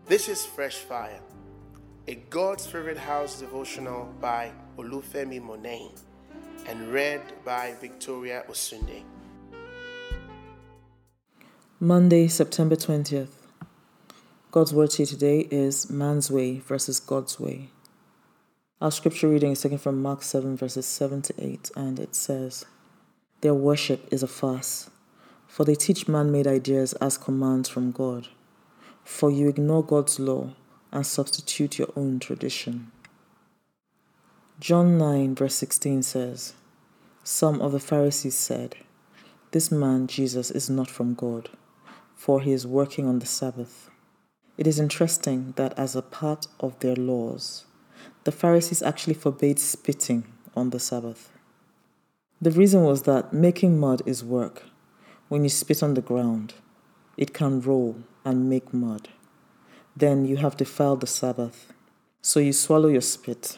This is Fresh Fire, a God's Favorite House devotional by Olufemi Monet and read by Victoria Osunde. Monday, September 20th. God's word to you today is man's way versus God's way. Our scripture reading is taken from Mark 7 verses 7 to 8, and it says, "Their worship is a farce, for they teach man-made ideas as commands from God. For you ignore God's law and substitute your own tradition." John 9 verse 16 says, "Some of the Pharisees said, 'This man, Jesus, is not from God, for he is working on the Sabbath.'" It is interesting that as a part of their laws, the Pharisees actually forbade spitting on the Sabbath. The reason was that making mud is work. When you spit on the ground, it can roll and make mud. Then you have defiled the Sabbath, so you swallow your spit.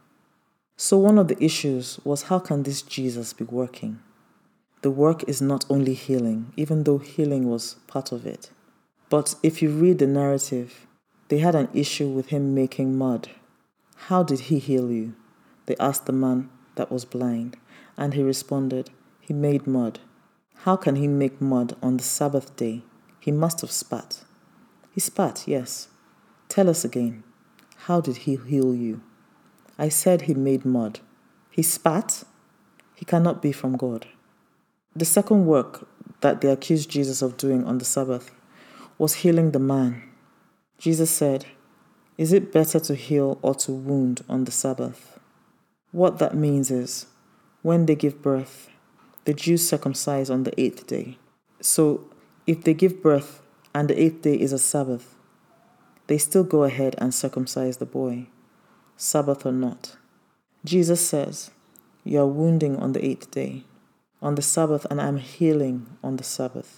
So one of the issues was, how can this Jesus be working? The work is not only healing, even though healing was part of it. But if you read the narrative, they had an issue with him making mud. "How did he heal you?" they asked the man that was blind, and he responded, "He made mud." "How can he make mud on the Sabbath day? He must have spat." "He spat, yes." "Tell us again. How did he heal you?" "I said he made mud." "He spat?" He cannot be from God. The second work that they accused Jesus of doing on the Sabbath was healing the man. Jesus said, "Is it better to heal or to wound on the Sabbath?" What that means is, when they give birth, the Jews circumcise on the 8th day. So if they give birth and the 8th day is a Sabbath, they still go ahead and circumcise the boy, Sabbath or not. Jesus says, "You are wounding on the 8th day, on the Sabbath, and I'm healing on the Sabbath."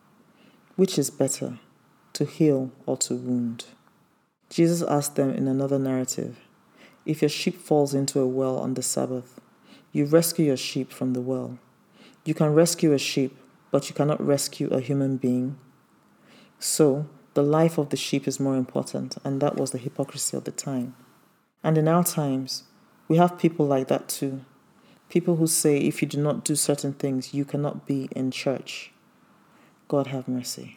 Which is better, to heal or to wound? Jesus asked them in another narrative, "If your sheep falls into a well on the Sabbath, you rescue your sheep from the well. You can rescue a sheep, but you cannot rescue a human being. So, the life of the sheep is more important," and that was the hypocrisy of the time. And in our times, we have people like that too. People who say if you do not do certain things, you cannot be in church. God have mercy.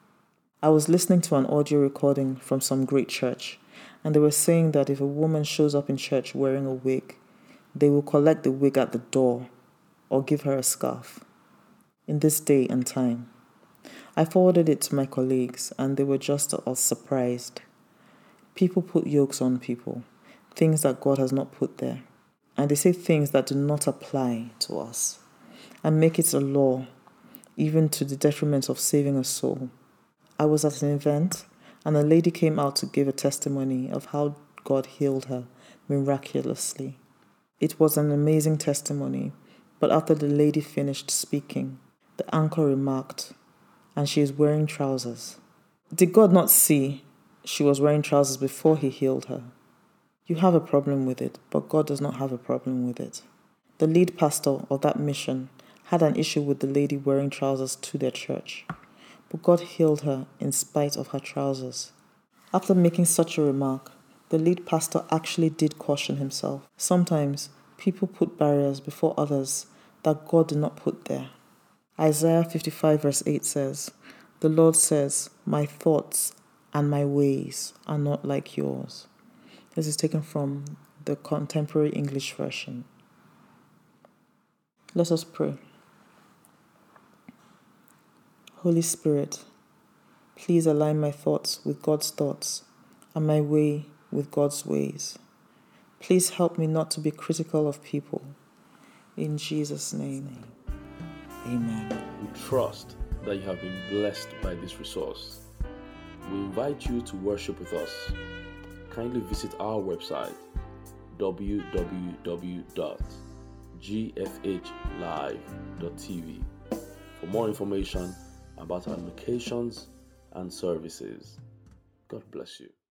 I was listening to an audio recording from some great church, and they were saying that if a woman shows up in church wearing a wig, they will collect the wig at the door or give her a scarf. In this day and time, I forwarded it to my colleagues, and they were just as surprised. People put yokes on people, things that God has not put there, and they say things that do not apply to us, and make it a law, even to the detriment of saving a soul. I was at an event, and a lady came out to give a testimony of how God healed her miraculously. It was an amazing testimony, but after the lady finished speaking, the anchor remarked, "And she is wearing trousers." Did God not see she was wearing trousers before he healed her? You have a problem with it, but God does not have a problem with it. The lead pastor of that mission had an issue with the lady wearing trousers to their church, but God healed her in spite of her trousers. After making such a remark, the lead pastor actually did caution himself. Sometimes people put barriers before others that God did not put there. Isaiah 55 verse 8 says, "The Lord says, my thoughts and my ways are not like yours." This is taken from the Contemporary English Version. Let us pray. Holy Spirit, please align my thoughts with God's thoughts and my way with God's ways. Please help me not to be critical of people. In Jesus' name, amen. We trust that you have been blessed by this resource. We invite you to worship with us. Kindly visit our website www.gfhlive.tv for more information about our locations and services. God bless you.